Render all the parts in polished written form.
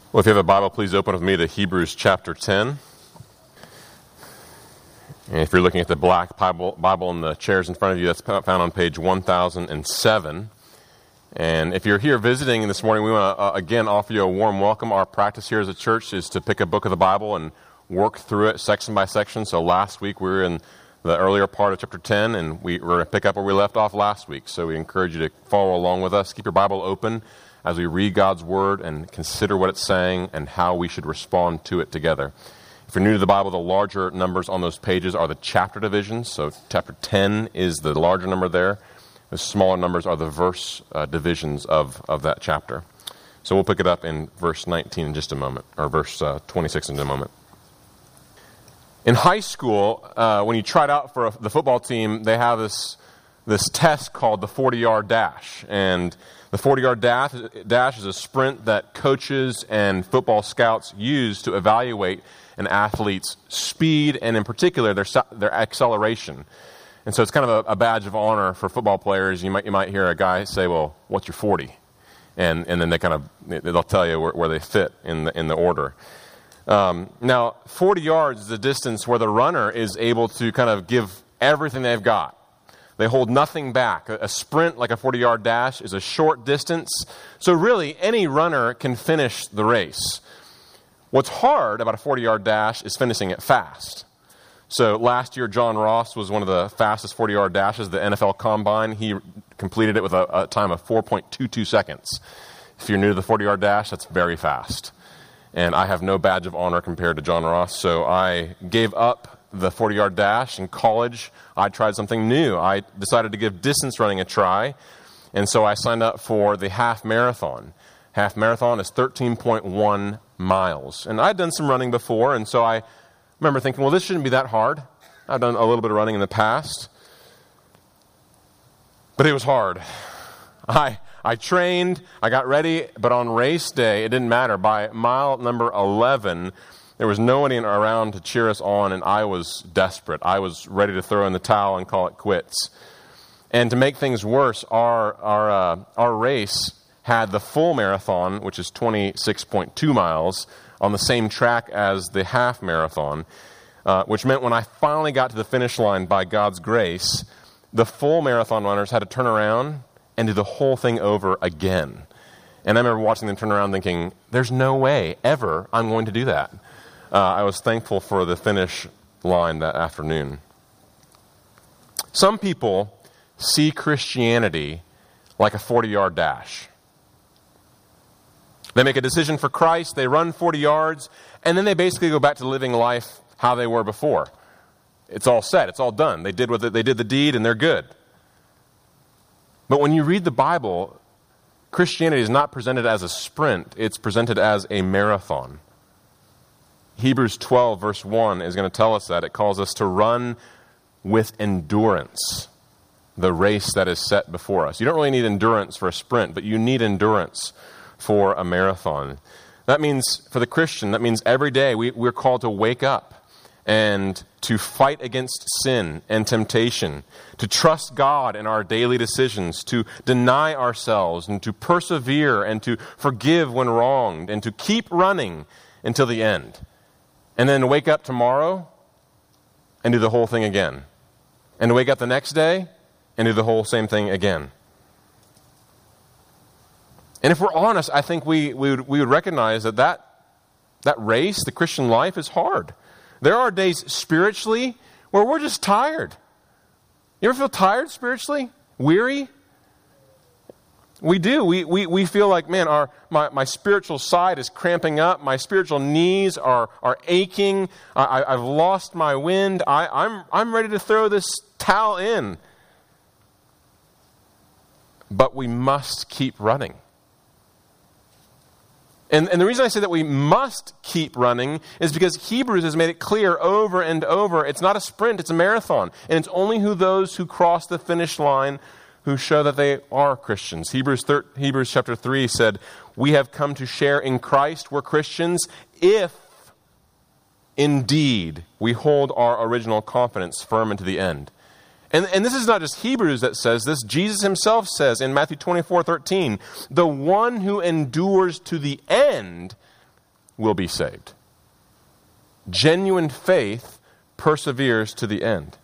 Well, if you have a Bible, please open with me to Hebrews chapter 10. And if you're looking at the black Bible in the chairs in front of you, that's found on page 1007. And if you're here visiting this morning, we want to again offer you a warm welcome. Our practice here as a church is to pick a book of the Bible and work through it section by section. So last week we were in the earlier part of chapter 10, and we're going to pick up where we left off last week. So we encourage you to follow along with us. Keep your Bible open as we read God's Word and consider what it's saying and how we should respond to it together. If you're new to the Bible, the larger numbers on those pages are the chapter divisions. So chapter 10 is the larger number there. The smaller numbers are the verse divisions of that chapter. So we'll pick it up in verse 19 in just a moment, or verse 26 in a moment. In high school, when you tried out for the football team, they have this test called the 40-yard dash. And the 40-yard dash is a sprint that coaches and football scouts use to evaluate an athlete's speed and, in particular, their acceleration. And so it's kind of a badge of honor for football players. You might hear a guy say, "Well, what's your 40?" And then they'll tell you where they fit in the order. Now, 40 yards is a distance where the runner is able to kind of give everything they've got. They hold nothing back. A sprint like a 40-yard dash is a short distance. So really, any runner can finish the race. What's hard about a 40-yard dash is finishing it fast. So last year, John Ross was one of the fastest 40-yard dashes, the NFL Combine. He completed it with a time of 4.22 seconds. If you're new to the 40-yard dash, that's very fast. And I have no badge of honor compared to John Ross, so I gave up the 40-yard dash. In college, I tried something new. I decided to give distance running a try, and so I signed up for the half marathon. Half marathon is 13.1 miles. And I'd done some running before, and so I remember thinking, well, this shouldn't be that hard. I've done a little bit of running in the past. But it was hard. I trained, I got ready, but on race day, it didn't matter. By mile number 11, there was nobody around to cheer us on, and I was desperate. I was ready to throw in the towel and call it quits. And to make things worse, our race had the full marathon, which is 26.2 miles, on the same track as the half marathon, which meant when I finally got to the finish line, by God's grace, the full marathon runners had to turn around and do the whole thing over again. And I remember watching them turn around thinking, there's no way ever I'm going to do that. I was thankful for the finish line that afternoon. Some people see Christianity like a 40-yard dash. They make a decision for Christ, they run 40 yards, and then they basically go back to living life how they were before. It's all set, it's all done. They did the deed, and they're good. But when you read the Bible, Christianity is not presented as a sprint, it's presented as a marathon. Hebrews 12, verse 1 is going to tell us that. It calls us to run with endurance the race that is set before us. You don't really need endurance for a sprint, but you need endurance for a marathon. That means, for the Christian, that means every day we're called to wake up and to fight against sin and temptation, to trust God in our daily decisions, to deny ourselves and to persevere and to forgive when wronged and to keep running until the end. And then wake up tomorrow and do the whole thing again. And to wake up the next day and do the whole same thing again. And if we're honest, I think we would recognize that race, the Christian life, is hard. There are days spiritually where we're just tired. You ever feel tired spiritually? Weary? We do. We feel like, man, my spiritual side is cramping up. My spiritual knees are aching. I've lost my wind. I'm ready to throw this towel in. But we must keep running. And the reason I say that we must keep running is because Hebrews has made it clear over and over, it's not a sprint, it's a marathon. And it's only those who cross the finish line who show that they are Christians. Hebrews chapter 3 said, we have come to share in Christ, we're Christians, if indeed we hold our original confidence firm into the end. And this is not just Hebrews that says this. Jesus himself says in Matthew 24:13, the one who endures to the end will be saved. Genuine faith perseveres to the end.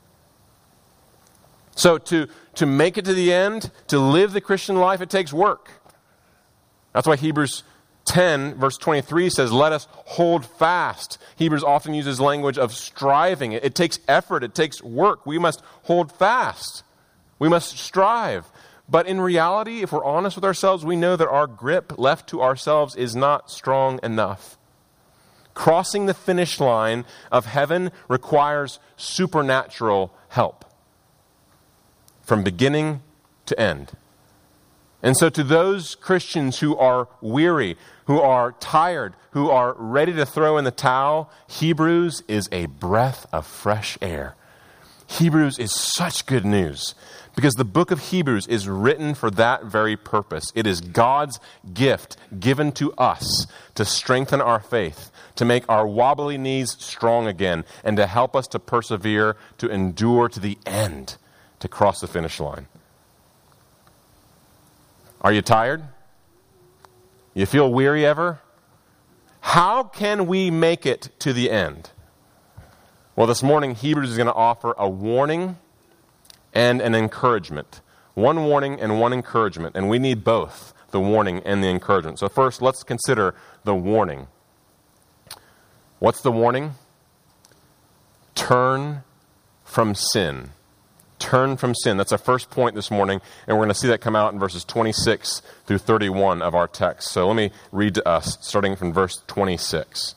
So to make it to the end, to live the Christian life, it takes work. That's why Hebrews 10, verse 23 says, let us hold fast. Hebrews often uses language of striving. It takes effort. It takes work. We must hold fast. We must strive. But in reality, if we're honest with ourselves, we know that our grip left to ourselves is not strong enough. Crossing the finish line of heaven requires supernatural help from beginning to end. And so to those Christians who are weary, who are tired, who are ready to throw in the towel, Hebrews is a breath of fresh air. Hebrews is such good news because the book of Hebrews is written for that very purpose. It is God's gift given to us to strengthen our faith, to make our wobbly knees strong again, and to help us to persevere, to endure to the end, to cross the finish line. Are you tired? You feel weary ever? How can we make it to the end? Well, this morning, Hebrews is going to offer a warning and an encouragement. One warning and one encouragement. And we need both, the warning and the encouragement. So first, let's consider the warning. What's the warning? Turn from sin. Turn from sin. That's our first point this morning, and we're going to see that come out in verses 26 through 31 of our text. So let me read to us, starting from verse 26.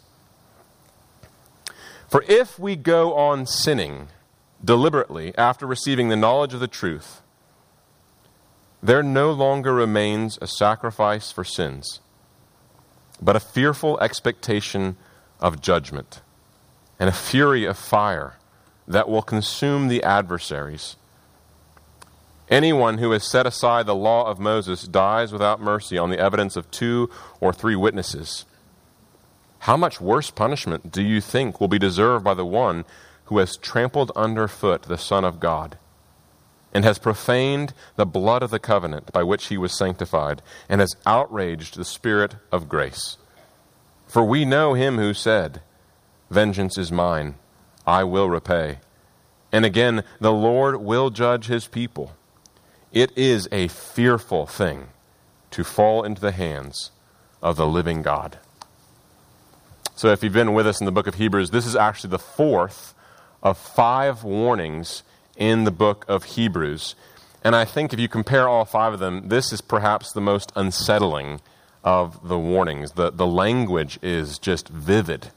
For if we go on sinning deliberately after receiving the knowledge of the truth, there no longer remains a sacrifice for sins, but a fearful expectation of judgment and a fury of fire that will consume the adversaries. Anyone who has set aside the law of Moses dies without mercy on the evidence of 2 or 3 witnesses. How much worse punishment do you think will be deserved by the one who has trampled underfoot the Son of God and has profaned the blood of the covenant by which he was sanctified and has outraged the Spirit of grace? For we know him who said, vengeance is mine, I will repay. And again, the Lord will judge his people. It is a fearful thing to fall into the hands of the living God. So if you've been with us in the book of Hebrews, this is actually the 4th of 5 warnings in the book of Hebrews. And I think if you compare all 5 of them, this is perhaps the most unsettling of the warnings. The language is just vivid.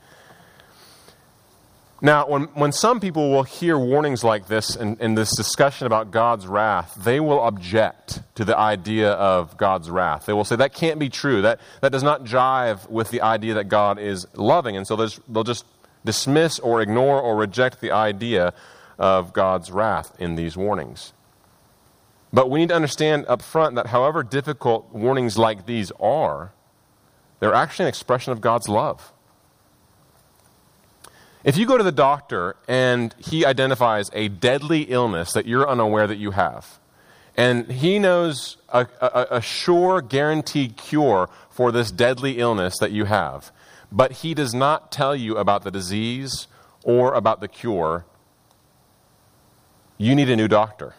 Now, when some people will hear warnings like this in this discussion about God's wrath, they will object to the idea of God's wrath. They will say that can't be true. That does not jive with the idea that God is loving. And so they'll just dismiss or ignore or reject the idea of God's wrath in these warnings. But we need to understand up front that however difficult warnings like these are, they're actually an expression of God's love. If you go to the doctor and he identifies a deadly illness that you're unaware that you have, and he knows a sure guaranteed cure for this deadly illness that you have, but he does not tell you about the disease or about the cure, you need a new doctor.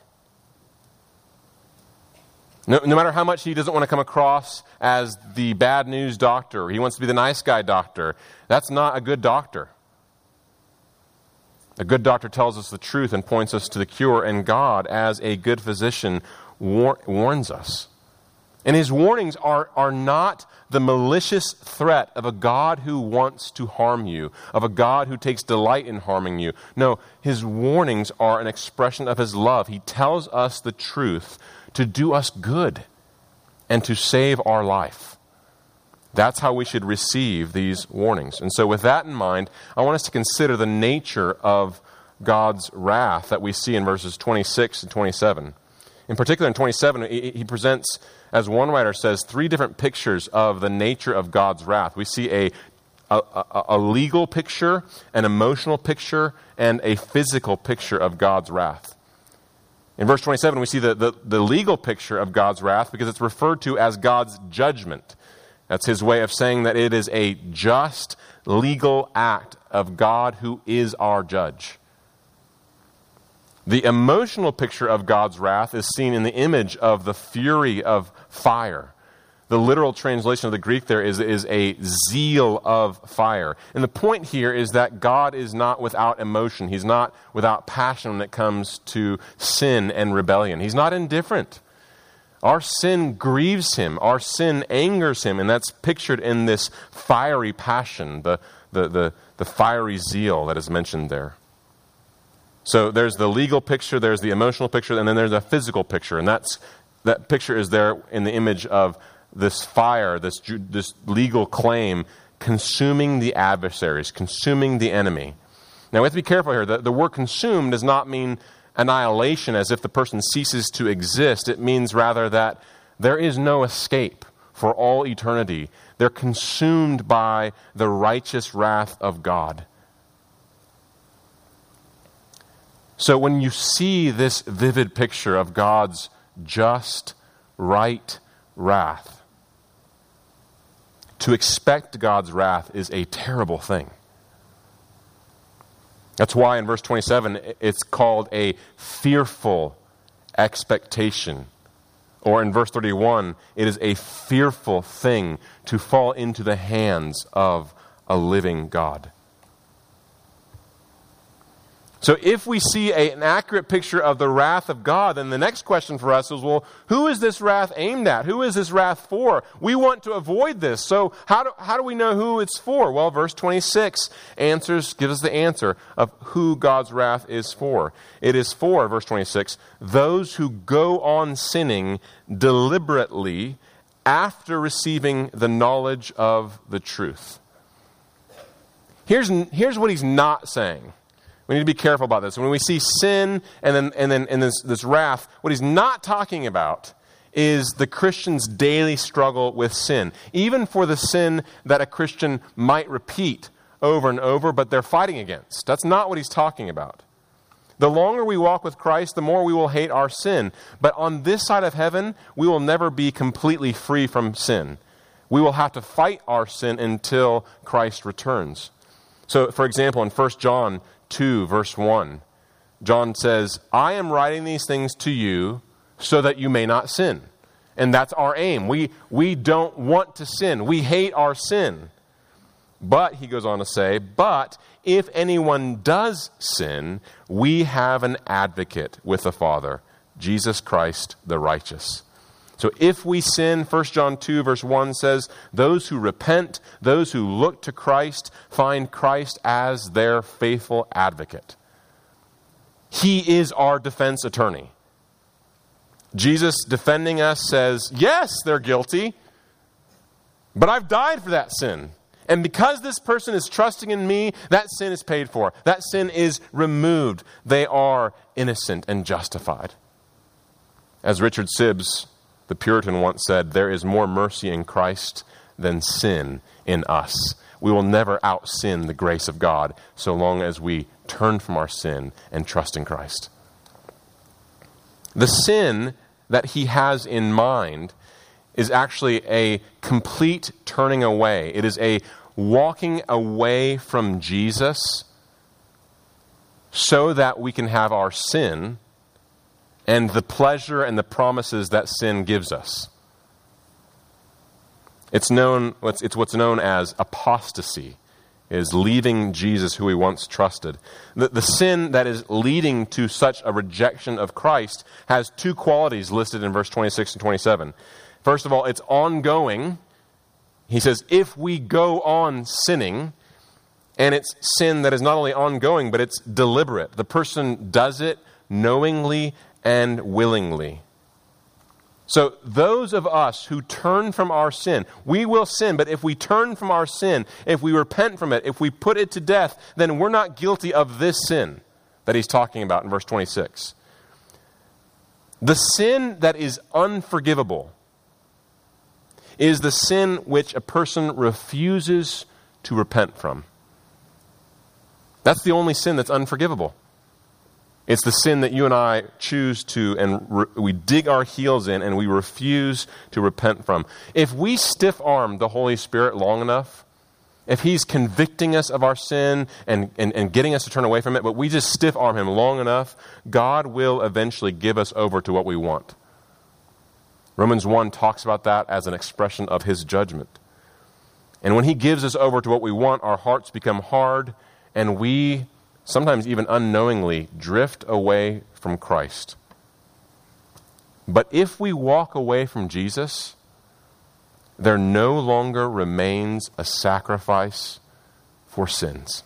No matter how much he doesn't want to come across as the bad news doctor, he wants to be the nice guy doctor, that's not a good doctor. A good doctor tells us the truth and points us to the cure, and God, as a good physician, warns us. And his warnings are not the malicious threat of a God who wants to harm you, of a God who takes delight in harming you. No, his warnings are an expression of his love. He tells us the truth to do us good and to save our life. That's how we should receive these warnings. And so with that in mind, I want us to consider the nature of God's wrath that we see in verses 26 and 27. In particular, in 27, he presents, as one writer says, 3 different pictures of the nature of God's wrath. We see a legal picture, an emotional picture, and a physical picture of God's wrath. In verse 27, we see the legal picture of God's wrath because it's referred to as God's judgment. That's his way of saying that it is a just legal act of God who is our judge. The emotional picture of God's wrath is seen in the image of the fury of fire. The literal translation of the Greek there is a zeal of fire. And the point here is that God is not without emotion. He's not without passion when it comes to sin and rebellion. He's not indifferent. Our sin grieves him. Our sin angers him. And that's pictured in this fiery passion, the fiery zeal that is mentioned there. So there's the legal picture, there's the emotional picture, and then there's a physical picture. And that picture is there in the image of this fire, this legal claim consuming the adversaries, consuming the enemy. Now we have to be careful here. The word consume does not mean annihilation as if the person ceases to exist. It means rather that there is no escape for all eternity. They're consumed by the righteous wrath of God. So when you see this vivid picture of God's just, right wrath, to expect God's wrath is a terrible thing. That's why in verse 27 it's called a fearful expectation. Or in verse 31, it is a fearful thing to fall into the hands of a living God. So if we see an accurate picture of the wrath of God, then the next question for us is, well, who is this wrath aimed at? Who is this wrath for? We want to avoid this. So how do we know who it's for? Well, verse 26 gives us the answer of who God's wrath is for. It is for, verse 26, those who go on sinning deliberately after receiving the knowledge of the truth. Here's what he's not saying. We need to be careful about this. When we see sin and then this wrath, what he's not talking about is the Christian's daily struggle with sin. Even for the sin that a Christian might repeat over and over, but they're fighting against. That's not what he's talking about. The longer we walk with Christ, the more we will hate our sin. But on this side of heaven, we will never be completely free from sin. We will have to fight our sin until Christ returns. So, for example, in 1 John 2, verse 1, John says, I am writing these things to you so that you may not sin. And that's our aim. We don't want to sin. We hate our sin. But, he goes on to say, but if anyone does sin, we have an advocate with the Father, Jesus Christ the righteous. So if we sin, 1 John 2 verse 1 says, those who repent, those who look to Christ, find Christ as their faithful advocate. He is our defense attorney. Jesus defending us says, yes, they're guilty, but I've died for that sin. And because this person is trusting in me, that sin is paid for. That sin is removed. They are innocent and justified. As Richard Sibbes, the Puritan, once said, there is more mercy in Christ than sin in us. We will never out-sin the grace of God so long as we turn from our sin and trust in Christ. The sin that he has in mind is actually a complete turning away. It is a walking away from Jesus so that we can have our sin and the pleasure and the promises that sin gives us. It's what's known as apostasy, is leaving Jesus who we once trusted. The sin that is leading to such a rejection of Christ has two qualities listed in verse 26 and 27. First of all, it's ongoing. He says, if we go on sinning, and it's sin that is not only ongoing, but it's deliberate. The person does it knowingly and willingly. So those of us who turn from our sin, we will sin, but if we turn from our sin, if we repent from it, if we put it to death, then we're not guilty of this sin that he's talking about in verse 26. The sin that is unforgivable is the sin which a person refuses to repent from. That's the only sin that's unforgivable. It's the sin that you and I choose to, and we dig our heels in and we refuse to repent from. If we stiff-arm the Holy Spirit long enough, if he's convicting us of our sin and getting us to turn away from it, but we just stiff arm him long enough, God will eventually give us over to what we want. Romans 1 talks about that as an expression of his judgment. And when he gives us over to what we want, our hearts become hard, and we, sometimes even unknowingly, drift away from Christ. But if we walk away from Jesus, there no longer remains a sacrifice for sins.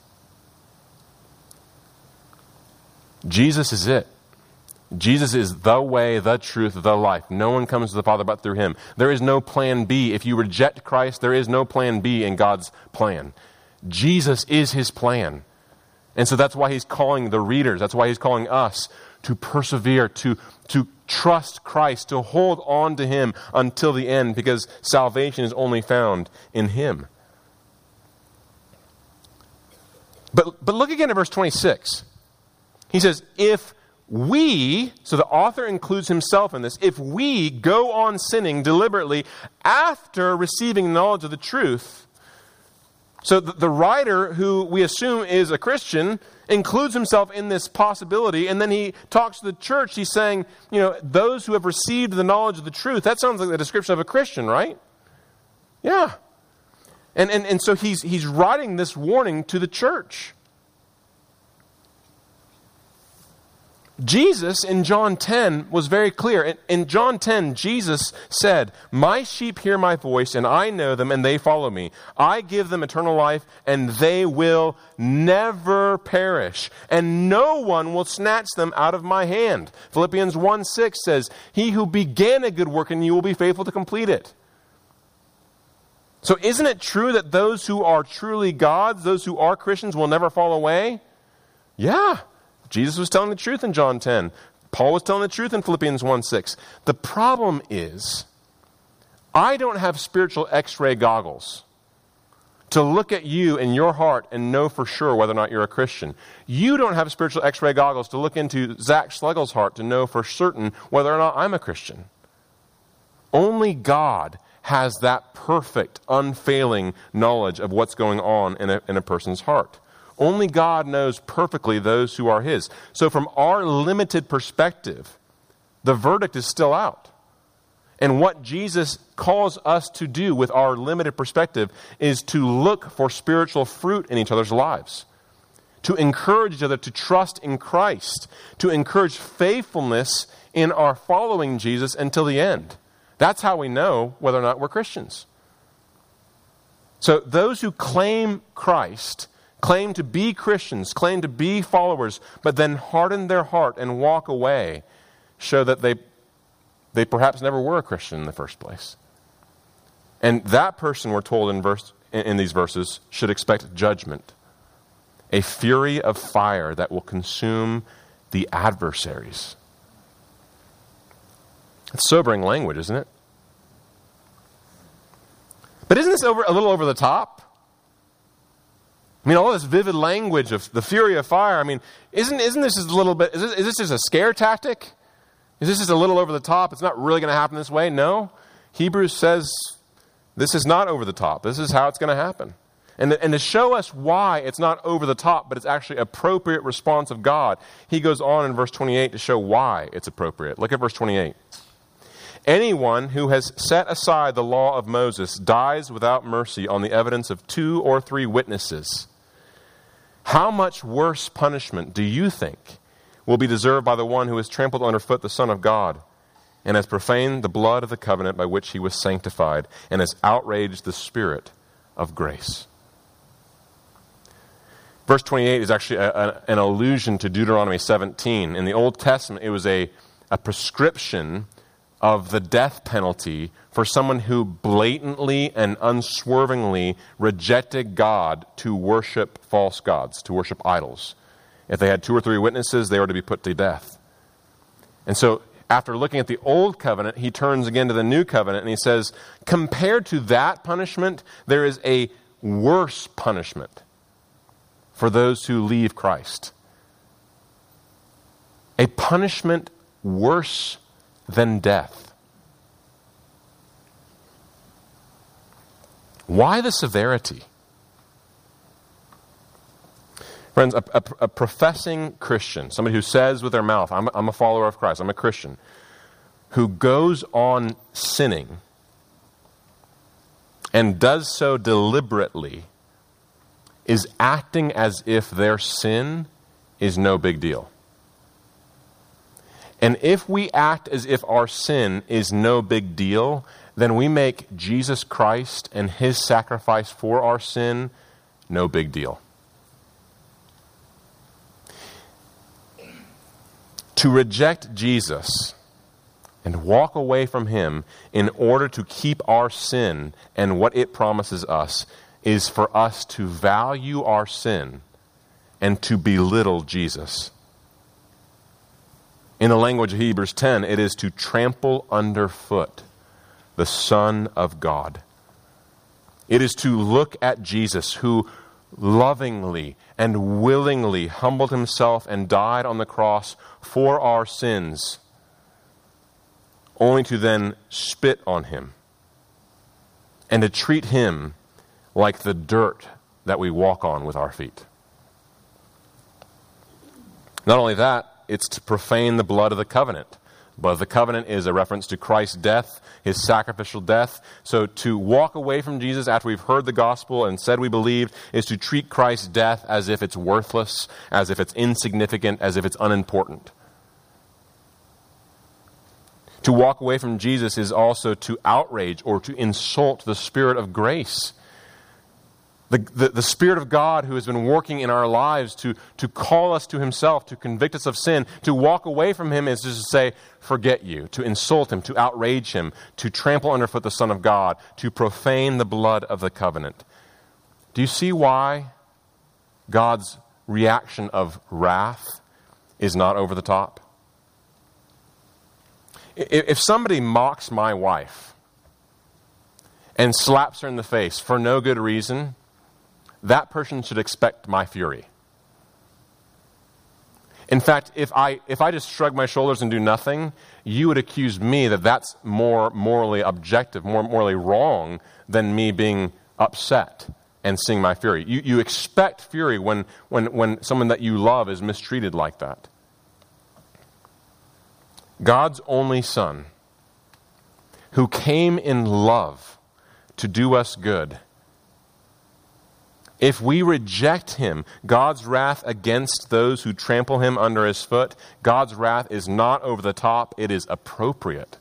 Jesus is it. Jesus is the way, the truth, the life. No one comes to the Father but through him. There is no plan B. If you reject Christ, there is no plan B in God's plan. Jesus is his plan. And so that's why he's calling the readers, that's why he's calling us to persevere, to trust Christ, to hold on to him until the end, because salvation is only found in him. But look again at verse 26. He says, if we, so the author includes himself in this, if we go on sinning deliberately after receiving knowledge of the truth, so the writer, who we assume is a Christian, includes himself in this possibility, and then he talks to the church. He's saying, those who have received the knowledge of the truth, that sounds like the description of a Christian, right? Yeah. And so he's writing this warning to the church. Jesus in John 10 was very clear. In John 10, Jesus said, "My sheep hear my voice, and I know them, and they follow me. I give them eternal life, and they will never perish, and no one will snatch them out of my hand." Philippians 1:6 says, "He who began a good work in you will be faithful to complete it." So isn't it true that those who are truly God's, those who are Christians, will never fall away? Yeah. Jesus was telling the truth in John 10. Paul was telling the truth in Philippians 1:6. The problem is, I don't have spiritual x-ray goggles to look at you in your heart and know for sure whether or not you're a Christian. You don't have spiritual x-ray goggles to look into Zach Schlegel's heart to know for certain whether or not I'm a Christian. Only God has that perfect, unfailing knowledge of what's going on in a person's heart. Only God knows perfectly those who are his. So from our limited perspective, the verdict is still out. And what Jesus calls us to do with our limited perspective is to look for spiritual fruit in each other's lives, to encourage each other to trust in Christ, to encourage faithfulness in our following Jesus until the end. That's how we know whether or not we're Christians. So those who claim Christ, claim to be Christians, claim to be followers, but then harden their heart and walk away, show that they perhaps never were a Christian in the first place. And that person, we're told in these verses, should expect judgment, a fury of fire that will consume the adversaries. It's sobering language, isn't it? But isn't this a little over the top? I mean, all this vivid language of the fury of fire, I mean, isn't this just a little bit, is this just a scare tactic? Is this just a little over the top? It's not really going to happen this way? No. Hebrews says this is not over the top. This is how it's going to happen. And to show us why it's not over the top, but it's actually appropriate response of God, he goes on in verse 28 to show why it's appropriate. Look at verse 28. Anyone who has set aside the law of Moses dies without mercy on the evidence of 2 or 3 witnesses. How much worse punishment do you think will be deserved by the one who has trampled underfoot the Son of God and has profaned the blood of the covenant by which he was sanctified and has outraged the Spirit of grace? Verse 28 is actually an allusion to Deuteronomy 17. In the Old Testament, it was a prescription of the death penalty for someone who blatantly and unswervingly rejected God to worship false gods, to worship idols. If they had 2 or 3 witnesses, they were to be put to death. And so after looking at the Old Covenant, he turns again to the New Covenant and he says, compared to that punishment, there is a worse punishment for those who leave Christ. A punishment worse than death. Why the severity? Friends, a professing Christian, somebody who says with their mouth, I'm a follower of Christ, I'm a Christian, who goes on sinning and does so deliberately, is acting as if their sin is no big deal. And if we act as if our sin is no big deal, then we make Jesus Christ and his sacrifice for our sin no big deal. To reject Jesus and walk away from him in order to keep our sin and what it promises us is for us to value our sin and to belittle Jesus. In the language of Hebrews 10, it is to trample underfoot the Son of God. It is to look at Jesus, who lovingly and willingly humbled himself and died on the cross for our sins, only to then spit on him and to treat him like the dirt that we walk on with our feet. Not only that, it's to profane the blood of the covenant. But the covenant is a reference to Christ's death, his sacrificial death. So to walk away from Jesus after we've heard the gospel and said we believed is to treat Christ's death as if it's worthless, as if it's insignificant, as if it's unimportant. To walk away from Jesus is also to outrage or to insult the Spirit of grace. The Spirit of God who has been working in our lives to call us to himself, to convict us of sin. To walk away from him is just to say, forget you. To insult him, to outrage him, to trample underfoot the Son of God, to profane the blood of the covenant. Do you see why God's reaction of wrath is not over the top? If somebody mocks my wife and slaps her in the face for no good reason, that person should expect my fury. In fact, if I just shrug my shoulders and do nothing, you would accuse me that that's more morally objective, more morally wrong than me being upset and seeing my fury. You expect fury when someone that you love is mistreated like that. God's only Son, who came in love to do us good, if we reject him, God's wrath against those who trample him under his foot, God's wrath is not over the top, it is appropriate.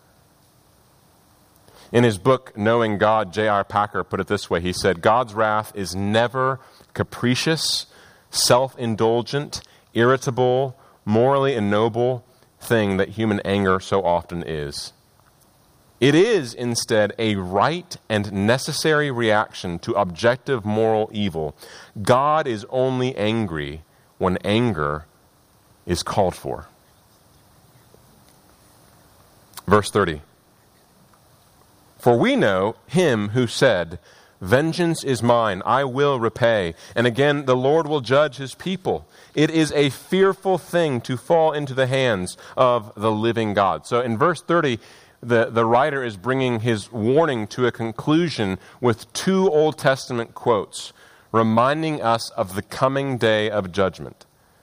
In his book, Knowing God, J.I. Packer put it this way. He said, God's wrath is never capricious, self-indulgent, irritable, morally ignoble thing that human anger so often is. It is, instead, a right and necessary reaction to objective moral evil. God is only angry when anger is called for. Verse 30. For we know him who said, vengeance is mine, I will repay. And again, the Lord will judge his people. It is a fearful thing to fall into the hands of the living God. So in verse 30, the writer is bringing his warning to a conclusion with two Old Testament quotes, reminding us of the coming day of judgment.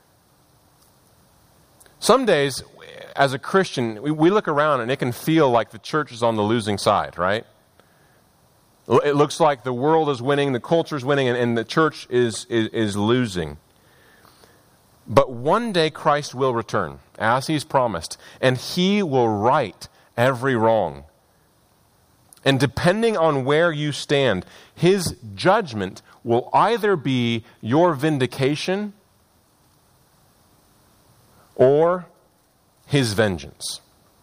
Some days, as a Christian, we look around and it can feel like the church is on the losing side, right? It looks like the world is winning, the culture is winning, and the church is losing. But one day Christ will return, as he's promised, and he will right every wrong. And depending on where you stand, his judgment will either be your vindication or his vengeance.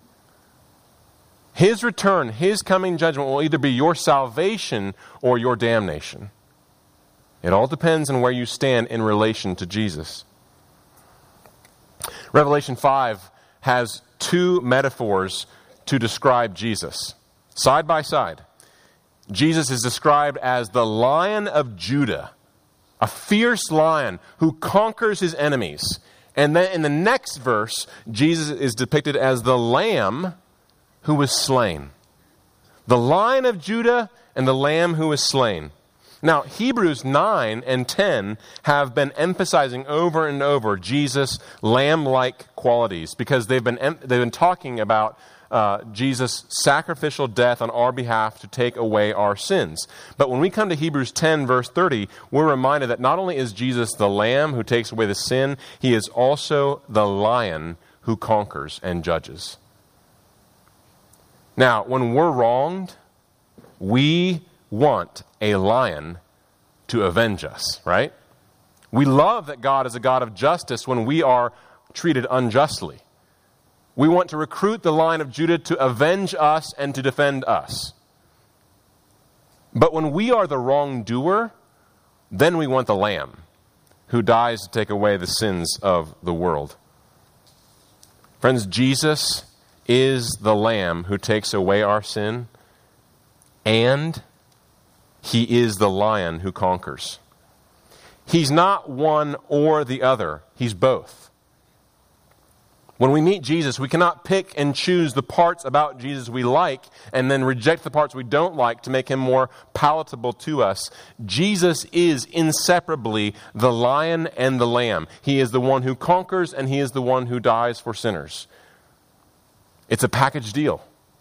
His return, his coming judgment will either be your salvation or your damnation. It all depends on where you stand in relation to Jesus. Revelation 5 has two metaphors to describe Jesus. Side by side, Jesus is described as the Lion of Judah, a fierce lion who conquers his enemies. And then in the next verse, Jesus is depicted as the Lamb who was slain. The Lion of Judah and the Lamb who was slain. Now, Hebrews 9 and 10 have been emphasizing over and over Jesus' lamb-like qualities because they've been talking about Jesus' sacrificial death on our behalf to take away our sins. But when we come to Hebrews 10, verse 30, we're reminded that not only is Jesus the lamb who takes away the sin, he is also the lion who conquers and judges. Now, when we're wronged, we want a lion to avenge us, right? We love that God is a God of justice when we are treated unjustly. We want to recruit the Lion of Judah to avenge us and to defend us. But when we are the wrongdoer, then we want the Lamb who dies to take away the sins of the world. Friends, Jesus is the Lamb who takes away our sin, and he is the Lion who conquers. He's not one or the other. He's both. When we meet Jesus, we cannot pick and choose the parts about Jesus we like and then reject the parts we don't like to make him more palatable to us. Jesus is inseparably the lion and the lamb. He is the one who conquers and he is the one who dies for sinners. It's a package deal.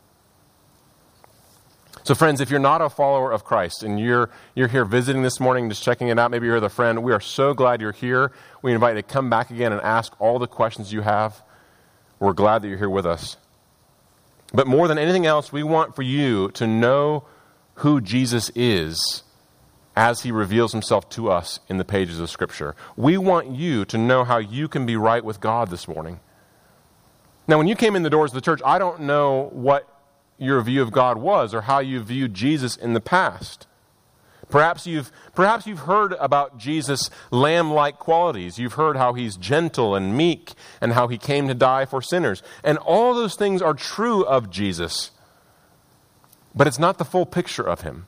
So friends, if you're not a follower of Christ and you're here visiting this morning, just checking it out, maybe you're the friend, we are so glad you're here. We invite you to come back again and ask all the questions you have. We're glad that you're here with us. But more than anything else, we want for you to know who Jesus is as he reveals himself to us in the pages of Scripture. We want you to know how you can be right with God this morning. Now, when you came in the doors of the church, I don't know what your view of God was or how you viewed Jesus in the past. Perhaps you've heard about Jesus' lamb-like qualities. You've heard how he's gentle and meek and how he came to die for sinners. And all those things are true of Jesus. But it's not the full picture of him.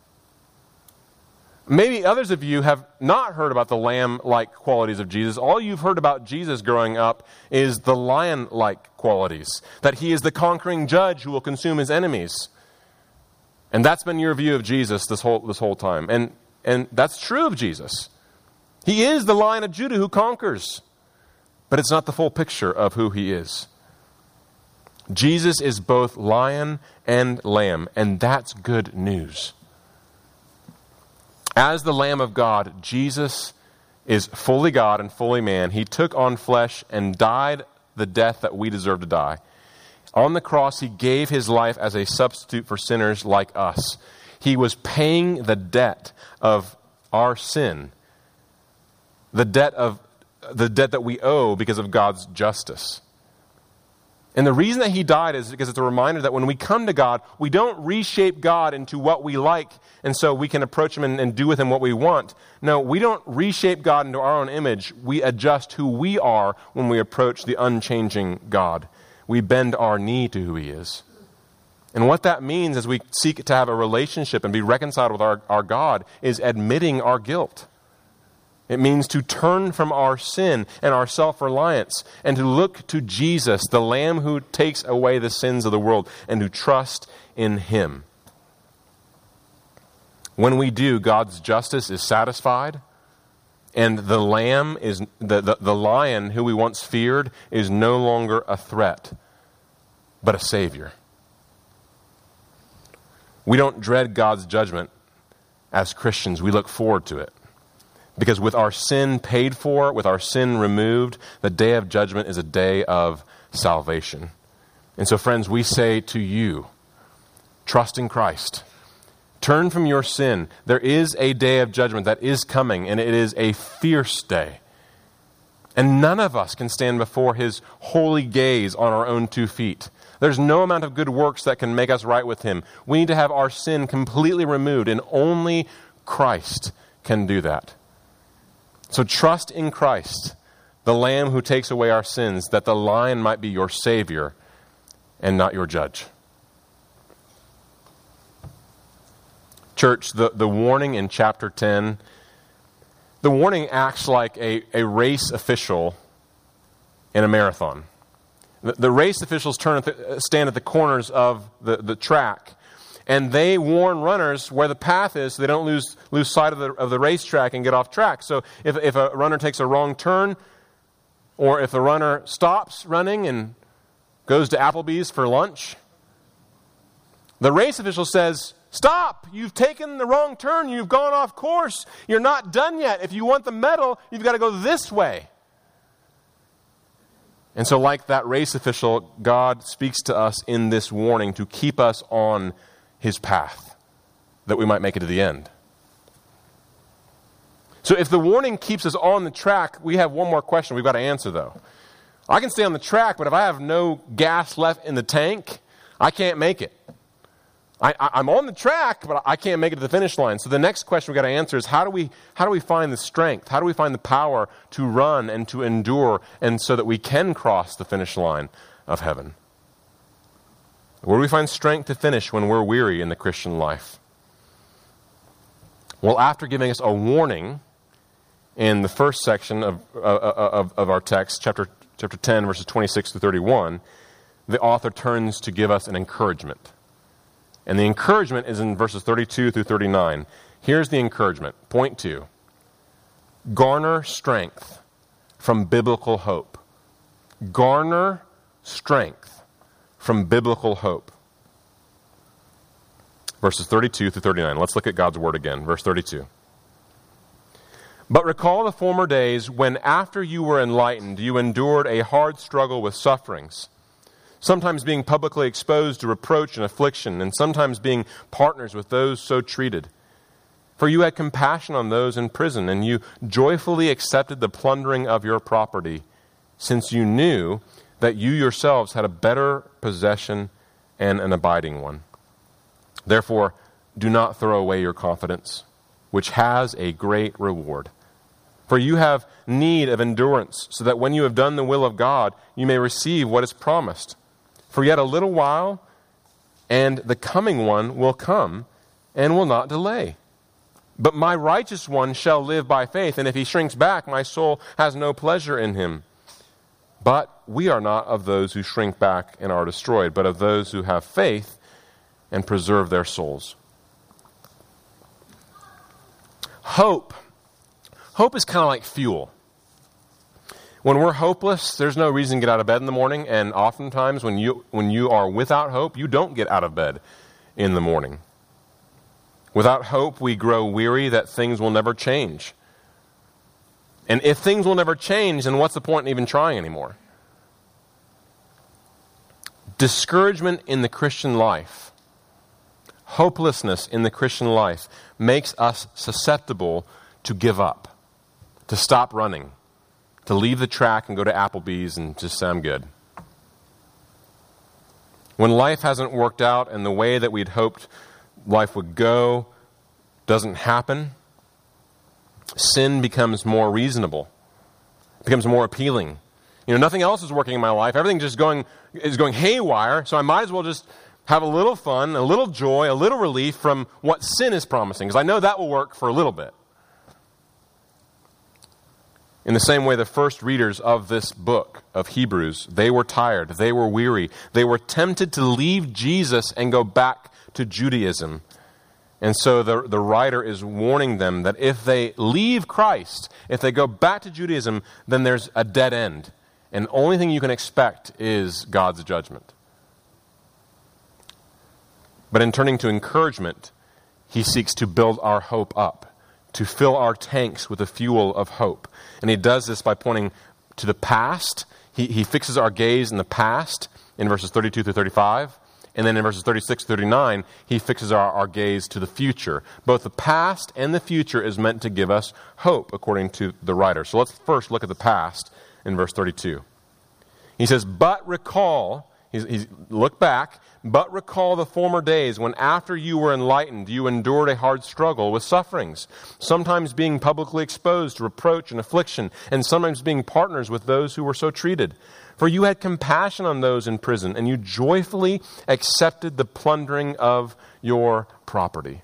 Maybe others of you have not heard about the lamb-like qualities of Jesus. All you've heard about Jesus growing up is the lion-like qualities. That he is the conquering judge who will consume his enemies. And that's been your view of Jesus this whole time. And that's true of Jesus. He is the Lion of Judah who conquers. But it's not the full picture of who he is. Jesus is both lion and lamb, and that's good news. As the Lamb of God, Jesus is fully God and fully man. He took on flesh and died the death that we deserve to die. On the cross, he gave his life as a substitute for sinners like us. He was paying the debt of our sin, the debt that we owe because of God's justice. And the reason that he died is because it's a reminder that when we come to God, we don't reshape God into what we like, and so we can approach him and do with him what we want. No, we don't reshape God into our own image. We adjust who we are when we approach the unchanging God. We bend our knee to who he is. And what that means as we seek to have a relationship and be reconciled with our God is admitting our guilt. It means to turn from our sin and our self-reliance and to look to Jesus, the Lamb who takes away the sins of the world, and to trust in him. When we do, God's justice is satisfied, and the Lamb is the lion who we once feared is no longer a threat, but a savior. We don't dread God's judgment as Christians. We look forward to it. Because with our sin paid for, with our sin removed, the day of judgment is a day of salvation. And so, friends, we say to you, trust in Christ. Turn from your sin. There is a day of judgment that is coming, and it is a fierce day. And none of us can stand before his holy gaze on our own 2 feet. There's no amount of good works that can make us right with him. We need to have our sin completely removed, and only Christ can do that. So trust in Christ, the Lamb who takes away our sins, that the lion might be your Savior and not your judge. Church, the warning in chapter 10, the warning acts like a race official in a marathon. The race officials stand at the corners of the track, And they warn runners where the path is so they don't lose sight of the racetrack and get off track. So if a runner takes a wrong turn, or if the runner stops running and goes to Applebee's for lunch, the race official says, "Stop! You've taken the wrong turn. You've gone off course. You're not done yet. If you want the medal, you've got to go this way." And so like that race official, God speaks to us in this warning to keep us on His path, that we might make it to the end. So if the warning keeps us on the track, we have one more question we've got to answer, though. I can stay on the track, but if I have no gas left in the tank, I can't make it. I'm on the track, but I can't make it to the finish line. So the next question we've got to answer is, how do we find the strength? How do we find the power to run and to endure, and so that we can cross the finish line of heaven? Where do we find strength to finish when we're weary in the Christian life? Well, after giving us a warning in the first section of our text, chapter 10, verses 26 to 31, the author turns to give us an encouragement. And the encouragement is in verses 32 through 39. Here's the encouragement. Point 2. Garner strength from biblical hope. Garner strength from biblical hope. Verses 32 through 39. Let's look at God's word again. Verse 32. But recall the former days when, after you were enlightened, you endured a hard struggle with sufferings, sometimes being publicly exposed to reproach and affliction, and sometimes being partners with those so treated. For you had compassion on those in prison, and you joyfully accepted the plundering of your property, since you knew that you yourselves had a better possession and an abiding one. Therefore, do not throw away your confidence, which has a great reward. For you have need of endurance, so that when you have done the will of God, you may receive what is promised. For yet a little while, and the coming one will come, and will not delay. But my righteous one shall live by faith, and if he shrinks back, my soul has no pleasure in him. But we are not of those who shrink back and are destroyed, but of those who have faith and preserve their souls. Hope. Hope is kind of like fuel. When we're hopeless, there's no reason to get out of bed in the morning, and oftentimes when you are without hope, you don't get out of bed in the morning. Without hope, we grow weary that things will never change. And if things will never change, then what's the point in even trying anymore? Discouragement in the Christian life, hopelessness in the Christian life, makes us susceptible to give up, to stop running, to leave the track and go to Applebee's and just say, "I'm good." When life hasn't worked out and the way that we'd hoped life would go doesn't happen, sin becomes more reasonable, becomes more appealing. Nothing else is working in my life. Everything just is going haywire, so I might as well just have a little fun, a little joy, a little relief from what sin is promising, because I know that will work for a little bit. In the same way, the first readers of this book of Hebrews, they were tired, they were weary, they were tempted to leave Jesus and go back to Judaism. And so the writer is warning them that if they leave Christ, if they go back to Judaism, then there's a dead end. And the only thing you can expect is God's judgment. But in turning to encouragement, he seeks to build our hope up, to fill our tanks with the fuel of hope. And he does this by pointing to the past. He fixes our gaze in the past in verses 32 through 35. And then in verses 36 to 39, he fixes our gaze to the future. Both the past and the future is meant to give us hope, according to the writer. So let's first look at the past in verse 32. He says, but recall, look back, but recall the former days when after you were enlightened, you endured a hard struggle with sufferings, sometimes being publicly exposed to reproach and affliction, and sometimes being partners with those who were so treated. For you had compassion on those in prison, and you joyfully accepted the plundering of your property.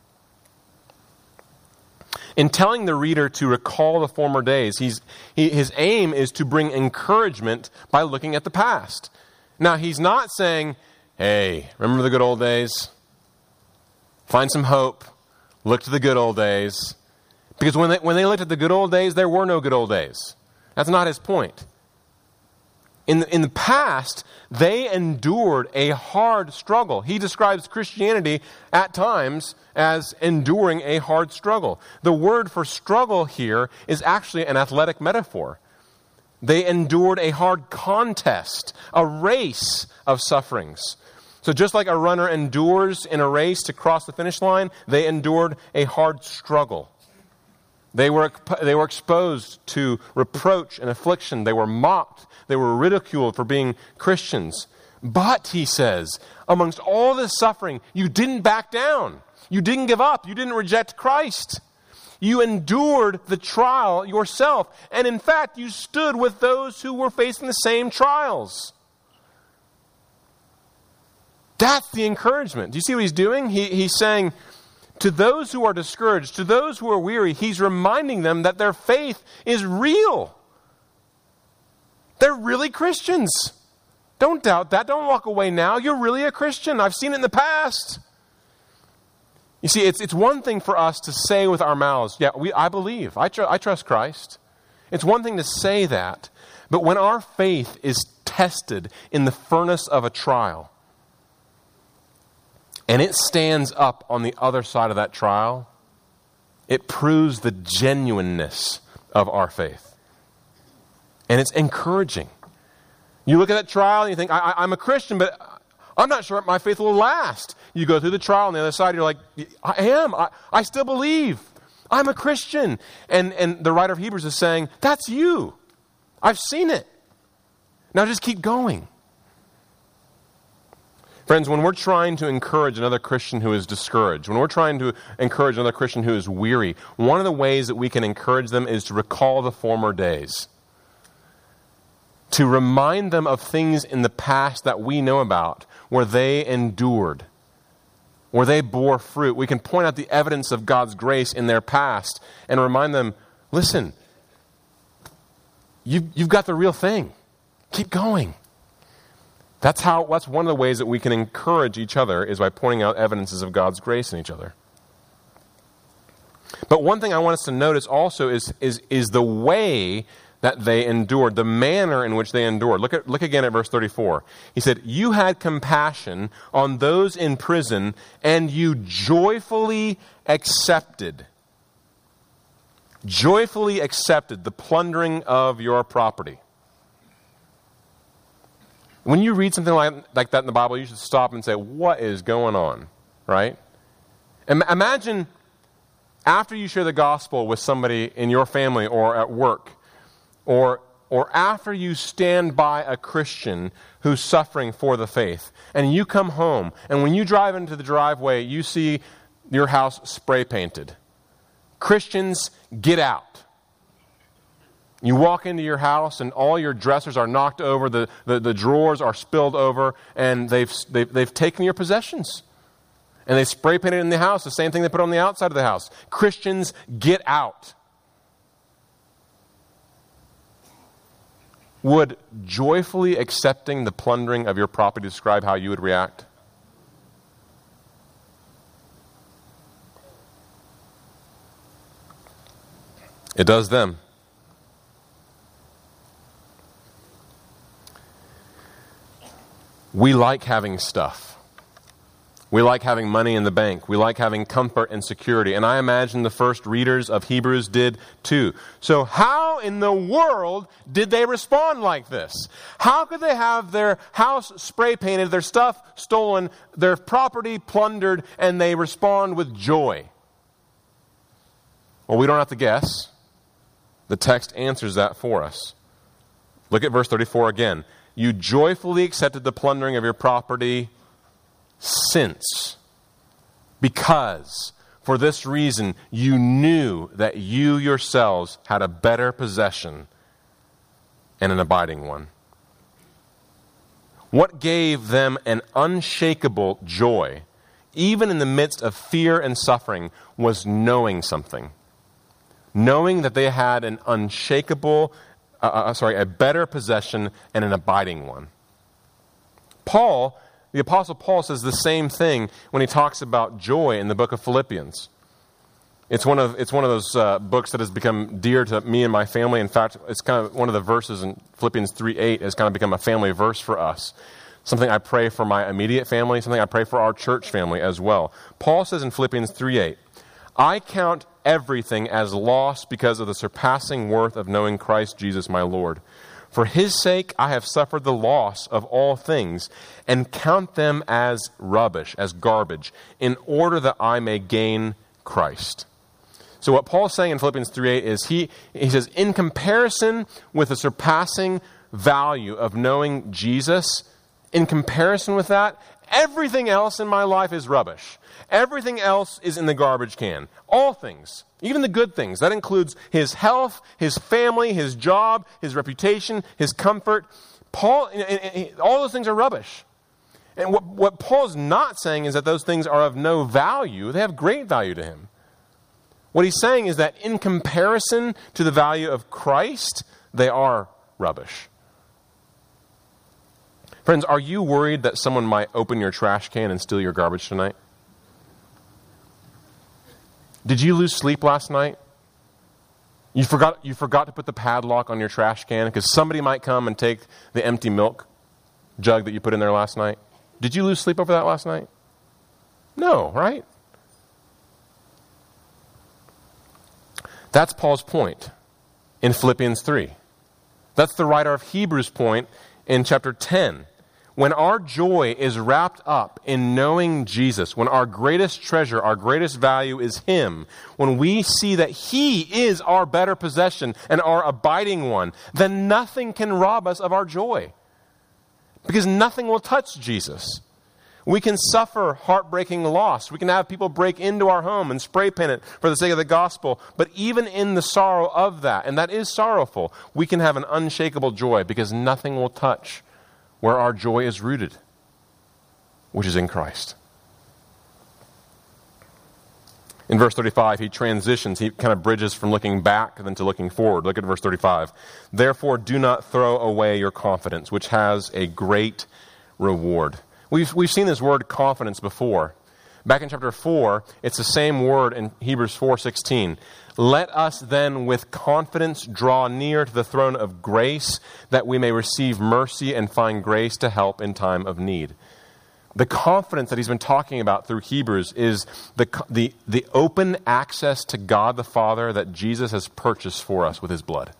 In telling the reader to recall the former days, his aim is to bring encouragement by looking at the past. Now, he's not saying, hey, remember the good old days? find some hope, look to the good old days. Because when they looked at the good old days, there were no good old days. That's not his point. In the past, they endured a hard struggle. He describes Christianity at times as enduring a hard struggle. The word for struggle here is actually an athletic metaphor. They endured a hard contest, a race of sufferings. So just like a runner endures in a race to cross the finish line, they endured a hard struggle. They were exposed to reproach and affliction. They were mocked. They were ridiculed for being Christians. But, he says, amongst all this suffering, you didn't back down. You didn't give up. You didn't reject Christ. You endured the trial yourself. And in fact, you stood with those who were facing the same trials. That's the encouragement. Do you see what he's doing? He's saying, to those who are discouraged, to those who are weary, he's reminding them that their faith is real. They're really Christians. Don't doubt that. Don't walk away now. You're really a Christian. I've seen it in the past. You see, it's one thing for us to say with our mouths, yeah, I believe. I trust Christ. It's one thing to say that. But when our faith is tested in the furnace of a trial, and it stands up on the other side of that trial, it proves the genuineness of our faith. And it's encouraging. You look at that trial and you think, I'm a Christian, but I'm not sure my faith will last. You go through the trial on the other side, you're like, I am. I still believe. I'm a Christian. And the writer of Hebrews is saying, that's you. I've seen it. Now just keep going. Friends, when we're trying to encourage another Christian who is discouraged, when we're trying to encourage another Christian who is weary, one of the ways that we can encourage them is to recall the former days. To remind them of things in the past that we know about, where they endured, where they bore fruit. We can point out the evidence of God's grace in their past and remind them, listen, you've got the real thing. Keep going. That's one of the ways that we can encourage each other, is by pointing out evidences of God's grace in each other. But one thing I want us to notice also is the way that they endured, the manner in which they endured. Look again at verse 34. He said, you had compassion on those in prison, and you joyfully accepted the plundering of your property. When you read something like that in the Bible, you should stop and say, what is going on? Right? Imagine after you share the gospel with somebody in your family or at work, or after you stand by a Christian who's suffering for the faith, and you come home, and when you drive into the driveway, you see your house spray painted. Christians, get out. You walk into your house and all your dressers are knocked over, the drawers are spilled over, and they've taken your possessions. And they spray painted in the house, the same thing they put on the outside of the house. Christians, get out. Would joyfully accepting the plundering of your property describe how you would react? It does them. We like having stuff. We like having money in the bank. We like having comfort and security. And I imagine the first readers of Hebrews did too. So how in the world did they respond like this? How could they have their house spray painted, their stuff stolen, their property plundered, and they respond with joy? Well, we don't have to guess. The text answers that for us. Look at verse 34 again. You joyfully accepted the plundering of your property because for this reason you knew that you yourselves had a better possession and an abiding one. What gave them an unshakable joy, even in the midst of fear and suffering, was knowing something. Knowing that they had an unshakable, a better possession and an abiding one. Paul the Apostle Paul says the same thing when he talks about joy in the book of Philippians. It's one of those books that has become dear to me and my family. In fact, it's kind of one of the verses in Philippians 3:8 has kind of become a family verse for us. Something I pray for my immediate family, something I pray for our church family as well. Paul says in Philippians 3:8, I count everything as loss because of the surpassing worth of knowing Christ Jesus my Lord. For his sake I have suffered the loss of all things and count them as rubbish, as garbage, in order that I may gain Christ. So what Paul's saying in Philippians 3:8 is he says, in comparison with the surpassing value of knowing Jesus, in comparison with that, everything else in my life is rubbish. Everything else is in the garbage can. All things, even the good things. That includes his health, his family, his job, his reputation, his comfort. Paul, all those things are rubbish. And what Paul's not saying is that those things are of no value. They have great value to him. What he's saying is that in comparison to the value of Christ, they are rubbish. Friends, are you worried that someone might open your trash can and steal your garbage tonight? Did you lose sleep last night? You forgot to put the padlock on your trash can because somebody might come and take the empty milk jug that you put in there last night. Did you lose sleep over that last night? No, right? That's Paul's point in Philippians 3. That's the writer of Hebrews' point in chapter 10. When our joy is wrapped up in knowing Jesus, when our greatest treasure, our greatest value is Him, when we see that He is our better possession and our abiding one, then nothing can rob us of our joy. Because nothing will touch Jesus. We can suffer heartbreaking loss. We can have people break into our home and spray paint it for the sake of the gospel. But even in the sorrow of that, and that is sorrowful, we can have an unshakable joy because nothing will touch where our joy is rooted, which is in Christ. In verse 35, he transitions. He kind of bridges from looking back then to looking forward. Look at verse 35. Therefore, do not throw away your confidence, which has a great reward. We've seen this word confidence before. Back in chapter 4, it's the same word in Hebrews 4:16. Let us then with confidence draw near to the throne of grace that we may receive mercy and find grace to help in time of need. The confidence that he's been talking about through Hebrews is the open access to God the Father that Jesus has purchased for us with his blood.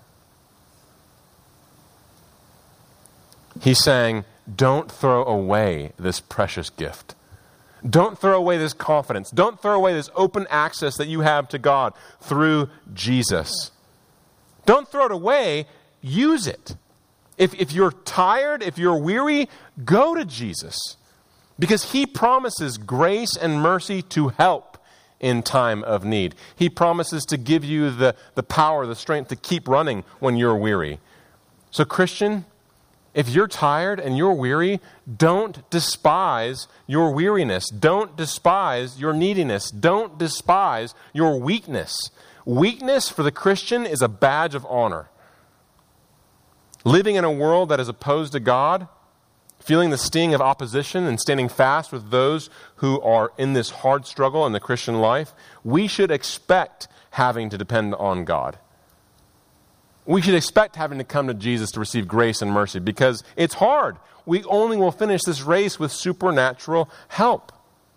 He's saying, don't throw away this precious gift. Don't throw away this confidence. Don't throw away this open access that you have to God through Jesus. Don't throw it away. Use it. If you're tired, if you're weary, go to Jesus. Because he promises grace and mercy to help in time of need. He promises to give you the power, the strength to keep running when you're weary. So Christian, if you're tired and you're weary, don't despise your weariness. Don't despise your neediness. Don't despise your weakness. Weakness for the Christian is a badge of honor. Living in a world that is opposed to God, feeling the sting of opposition and standing fast with those who are in this hard struggle in the Christian life, we should expect having to depend on God. We should expect having to come to Jesus to receive grace and mercy because it's hard. We only will finish this race with supernatural help.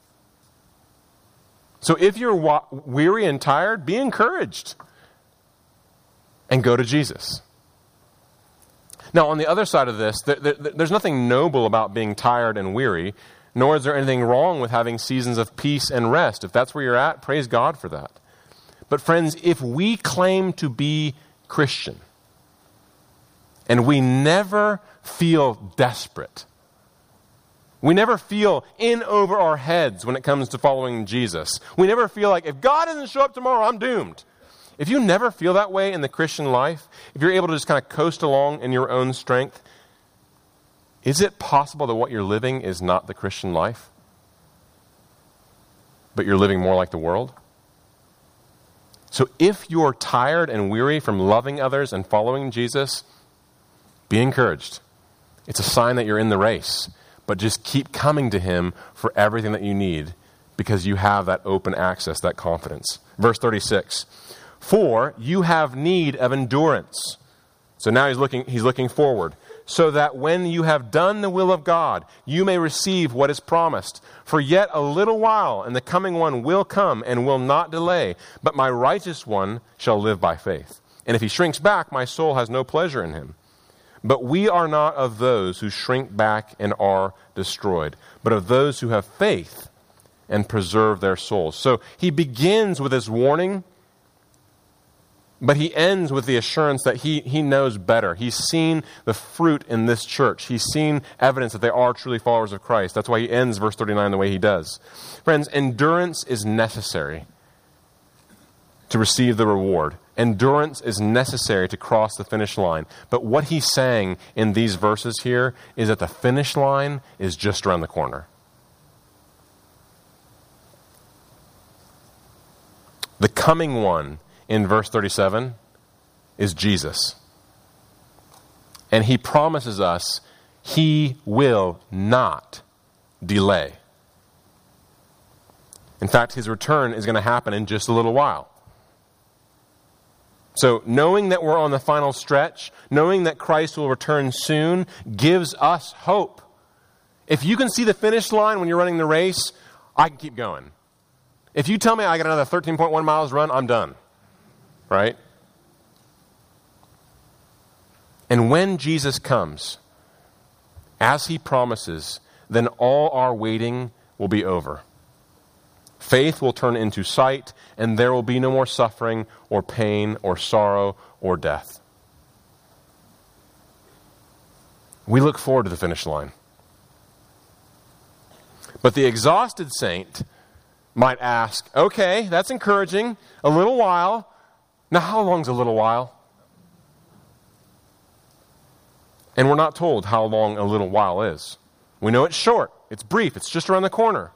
So if you're weary and tired, be encouraged and go to Jesus. Now, on the other side of this, there's nothing noble about being tired and weary, nor is there anything wrong with having seasons of peace and rest. If that's where you're at, praise God for that. But friends, if we claim to be Christian, and we never feel desperate, we never feel in over our heads when it comes to following Jesus. We never feel like, if God doesn't show up tomorrow, I'm doomed. If you never feel that way in the Christian life, if you're able to just kind of coast along in your own strength, is it possible that what you're living is not the Christian life, but you're living more like the world? So if you're tired and weary from loving others and following Jesus, be encouraged. It's a sign that you're in the race. but just keep coming to him for everything that you need because you have that open access, that confidence. Verse 36, for you have need of endurance. So now he's looking forward. So that when you have done the will of God, you may receive what is promised. For yet a little while, and the coming one will come and will not delay. But my righteous one shall live by faith. And if he shrinks back, my soul has no pleasure in him. But we are not of those who shrink back and are destroyed, but of those who have faith and preserve their souls. So he begins with this warning, but he ends with the assurance that he knows better. He's seen the fruit in this church. He's seen evidence that they are truly followers of Christ. That's why he ends verse 39 the way he does. Friends, endurance is necessary to receive the reward. Endurance is necessary to cross the finish line. But what he's saying in these verses here is that the finish line is just around the corner. The coming one in verse 37 is Jesus. And he promises us he will not delay. In fact, his return is going to happen in just a little while. So knowing that we're on the final stretch, knowing that Christ will return soon, gives us hope. If you can see the finish line when you're running the race, I can keep going. If you tell me I got another 13.1 miles to run, I'm done. Right? And when Jesus comes, as he promises, then all our waiting will be over. Faith will turn into sight, and there will be no more suffering or pain or sorrow or death. We look forward to the finish line. But the exhausted saint might ask, okay, that's encouraging, a little while. Now, how long's a little while? And we're not told how long a little while is. We know it's short, it's brief, it's just around the corner.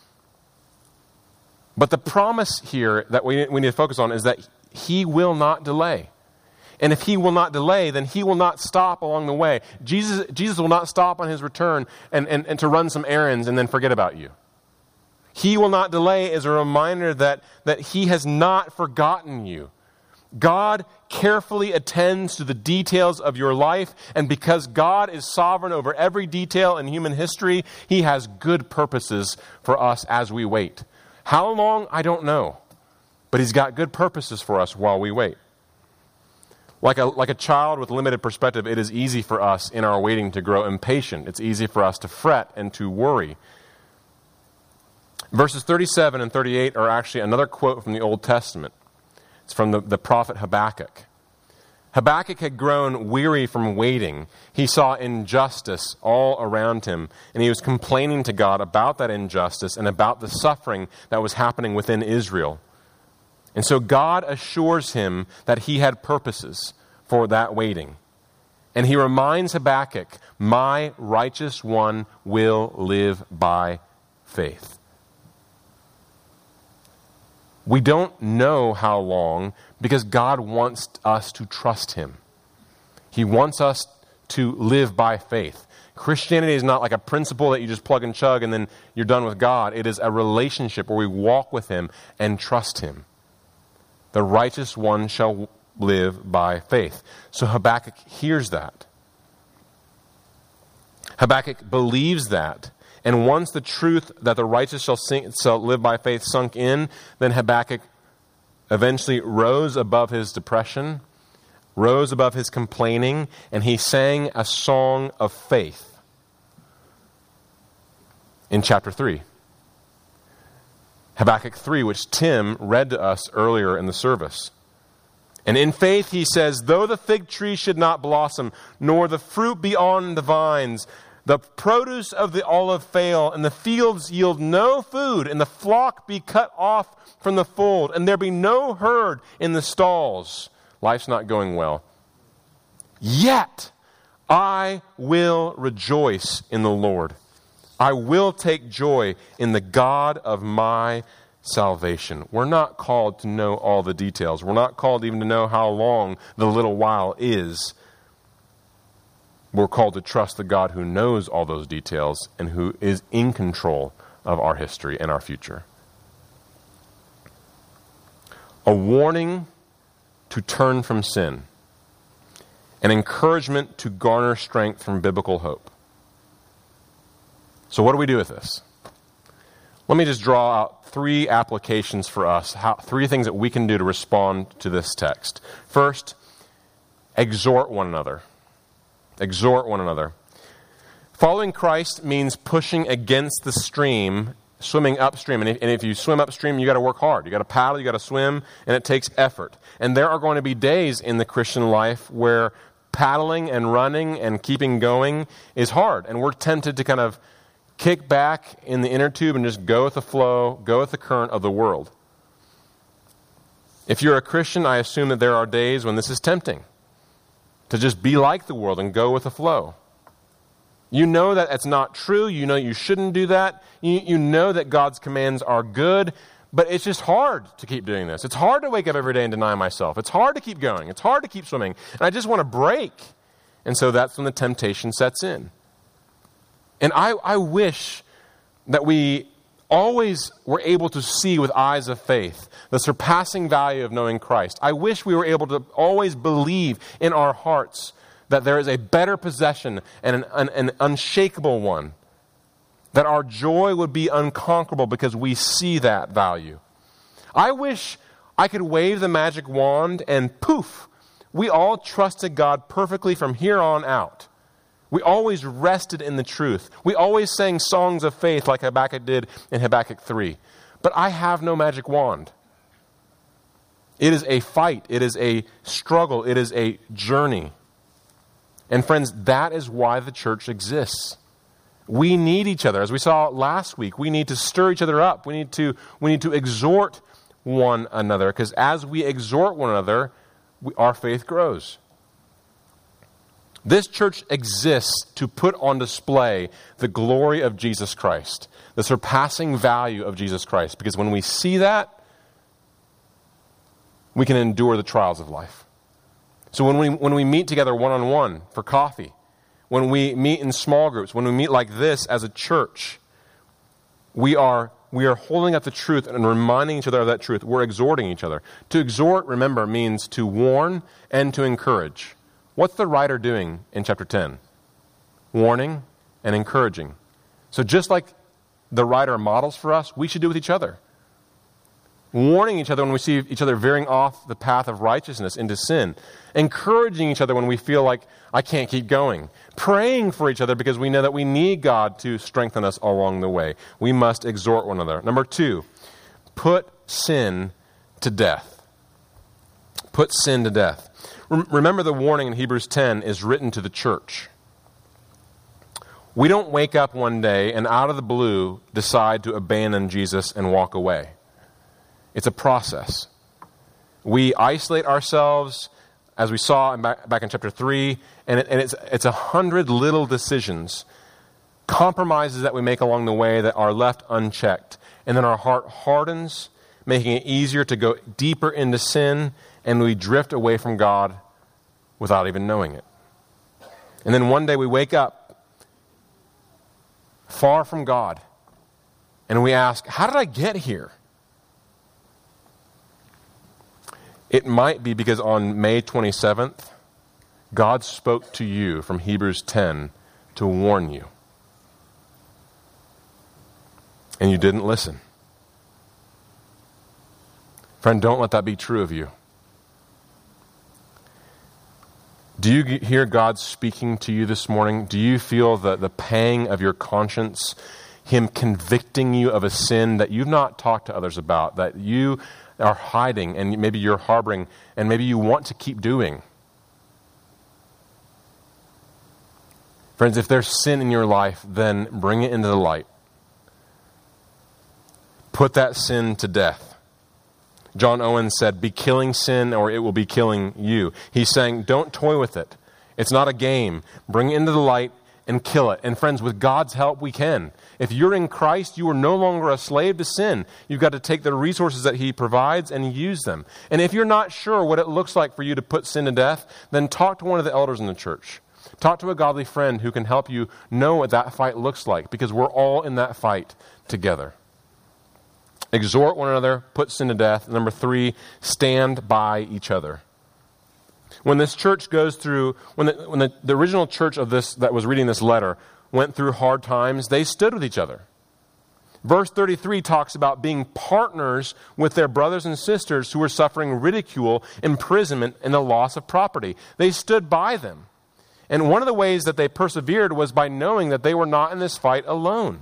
But the promise here that we need to focus on is that he will not delay. And if he will not delay, then he will not stop along the way. Jesus will not stop on his return and to run some errands and then forget about you. He will not delay is a reminder that he has not forgotten you. God carefully attends to the details of your life, and because God is sovereign over every detail in human history, he has good purposes for us as we wait. How long? I don't know. But he's got good purposes for us while we wait. Like a child with limited perspective, it is easy for us in our waiting to grow impatient. It's easy for us to fret and to worry. Verses 37 and 38 are actually another quote from the Old Testament. It's from the prophet Habakkuk. Habakkuk had grown weary from waiting. He saw injustice all around him, and he was complaining to God about that injustice and about the suffering that was happening within Israel. And so God assures him that he had purposes for that waiting. And he reminds Habakkuk, my righteous one will live by faith. We don't know how long because God wants us to trust him. He wants us to live by faith. Christianity is not like a principle that you just plug and chug and then you're done with God. It is a relationship where we walk with him and trust him. The righteous one shall live by faith. So Habakkuk hears that. Habakkuk believes that. And once the truth that the righteous shall live by faith sunk in, then Habakkuk eventually rose above his depression, rose above his complaining, and he sang a song of faith in chapter 3. Habakkuk 3, which Tim read to us earlier in the service. And in faith he says, though the fig tree should not blossom, nor the fruit be on the vines, the produce of the olive fail, and the fields yield no food, and the flock be cut off from the fold, and there be no herd in the stalls. Life's not going well. Yet I will rejoice in the Lord. I will take joy in the God of my salvation. We're not called to know all the details. We're not called even to know how long the little while is. We're called to trust the God who knows all those details and who is in control of our history and our future. A warning to turn from sin. An encouragement to garner strength from biblical hope. So what do we do with this? Let me just draw out 3 applications for us, 3 things that we can do to respond to this text. First, exhort one another. Exhort one another. Following Christ means pushing against the stream, swimming upstream. And if you swim upstream, you got to work hard. You got to paddle, you got to swim, and it takes effort. And there are going to be days in the Christian life where paddling and running and keeping going is hard. And we're tempted to kind of kick back in the inner tube and just go with the flow, go with the current of the world. If you're a Christian, I assume that there are days when this is tempting, to just be like the world and go with the flow. You know that it's not true. You know you shouldn't do that. You know that God's commands are good, but it's just hard to keep doing this. It's hard to wake up every day and deny myself. It's hard to keep going. It's hard to keep swimming. And I just want to break. And so that's when the temptation sets in. And I wish that we always were able to see with eyes of faith the surpassing value of knowing Christ. I wish we were able to always believe in our hearts that there is a better possession and an unshakable one, that our joy would be unconquerable because we see that value. I wish I could wave the magic wand and poof, we all trusted God perfectly from here on out. We always rested in the truth. We always sang songs of faith like Habakkuk did in Habakkuk 3. But I have no magic wand. It is a fight. It is a struggle. It is a journey. And friends, that is why the church exists. We need each other. As we saw last week, we need to stir each other up. We need to exhort one another, because as we exhort one another, our faith grows. This church exists to put on display the glory of Jesus Christ, the surpassing value of Jesus Christ, because when we see that, we can endure the trials of life. So when we meet together one-on-one for coffee, when we meet in small groups, when we meet like this as a church, we are holding up the truth and reminding each other of that truth. We're exhorting each other. To exhort, remember, means to warn and to encourage. What's the writer doing in chapter 10? Warning and encouraging. So just like the writer models for us, we should do with each other. Warning each other when we see each other veering off the path of righteousness into sin. Encouraging each other when we feel like, I can't keep going. Praying for each other because we know that we need God to strengthen us along the way. We must exhort one another. Number 2, put sin to death. Put sin to death. Remember, the warning in Hebrews 10 is written to the church. We don't wake up one day and out of the blue decide to abandon Jesus and walk away. It's a process. We isolate ourselves, as we saw back in chapter 3, and it's 100 little decisions, compromises that we make along the way that are left unchecked. And then our heart hardens, making it easier to go deeper into sin, and we drift away from God without even knowing it. And then one day we wake up far from God, and we ask, how did I get here? It might be because on May 27th, God spoke to you from Hebrews 10 to warn you. And you didn't listen. Friend, don't let that be true of you. Do you hear God speaking to you this morning? Do you feel the pang of your conscience, Him convicting you of a sin that you've not talked to others about, that you are hiding and maybe you're harboring and maybe you want to keep doing? Friends, if there's sin in your life, then bring it into the light. Put that sin to death. John Owen said, be killing sin or it will be killing you. He's saying, don't toy with it. It's not a game. Bring it into the light and kill it. And friends, with God's help, we can. If you're in Christ, you are no longer a slave to sin. You've got to take the resources that He provides and use them. And if you're not sure what it looks like for you to put sin to death, then talk to one of the elders in the church. Talk to a godly friend who can help you know what that fight looks like, because we're all in that fight together. Exhort one another, put sin to death. Number 3, stand by each other. When this church goes through, when the original church of this that was reading this letter went through hard times, they stood with each other. Verse 33 talks about being partners with their brothers and sisters who were suffering ridicule, imprisonment, and the loss of property. They stood by them. And one of the ways that they persevered was by knowing that they were not in this fight alone.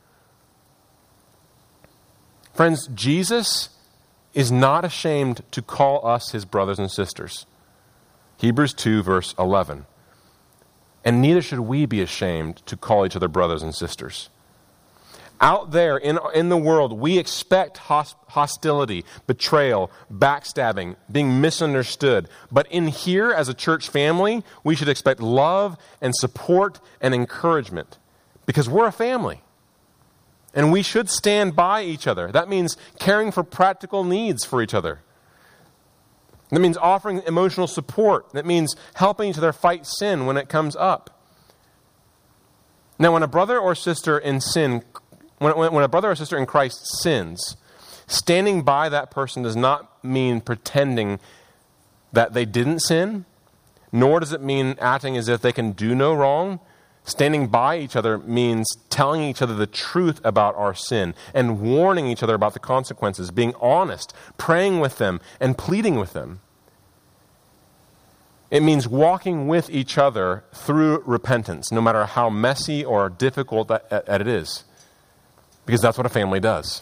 Friends, Jesus is not ashamed to call us his brothers and sisters. Hebrews 2, verse 11. And neither should we be ashamed to call each other brothers and sisters. Out there in the world, we expect hostility, betrayal, backstabbing, being misunderstood. But in here, as a church family, we should expect love and support and encouragement, because we're a family. And we should stand by each other. That means caring for practical needs for each other. That means offering emotional support. That means helping each other fight sin when it comes up. Now, when a brother or sister in sin, when a brother or sister in Christ sins, standing by that person does not mean pretending that they didn't sin, nor does it mean acting as if they can do no wrong. Standing by each other means telling each other the truth about our sin and warning each other about the consequences, being honest, praying with them, and pleading with them. It means walking with each other through repentance, no matter how messy or difficult that it is, because that's what a family does.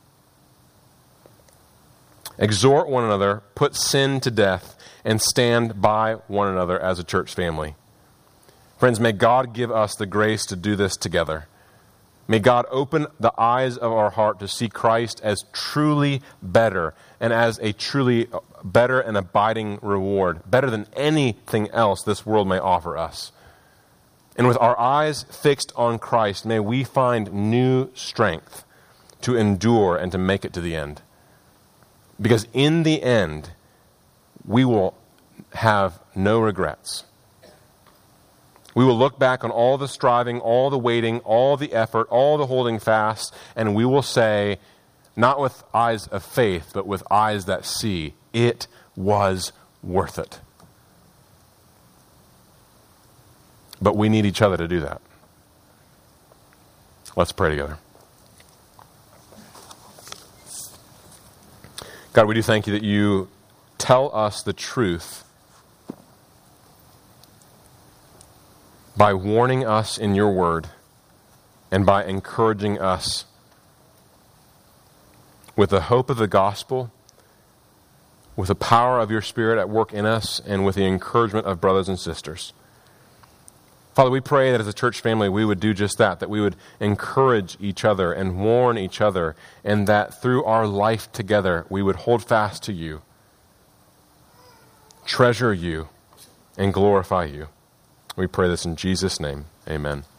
Exhort one another, put sin to death, and stand by one another as a church family. Friends, may God give us the grace to do this together. May God open the eyes of our heart to see Christ as truly better and as a truly better and abiding reward, better than anything else this world may offer us. And with our eyes fixed on Christ, may we find new strength to endure and to make it to the end. Because in the end, we will have no regrets. We will look back on all the striving, all the waiting, all the effort, all the holding fast, and we will say, not with eyes of faith, but with eyes that see, it was worth it. But we need each other to do that. Let's pray together. God, we do thank you that you tell us the truth by warning us in your word and by encouraging us with the hope of the gospel, with the power of your Spirit at work in us, and with the encouragement of brothers and sisters. Father, we pray that as a church family we would do just that we would encourage each other and warn each other, and that through our life together we would hold fast to you, treasure you, and glorify you. We pray this in Jesus' name. Amen.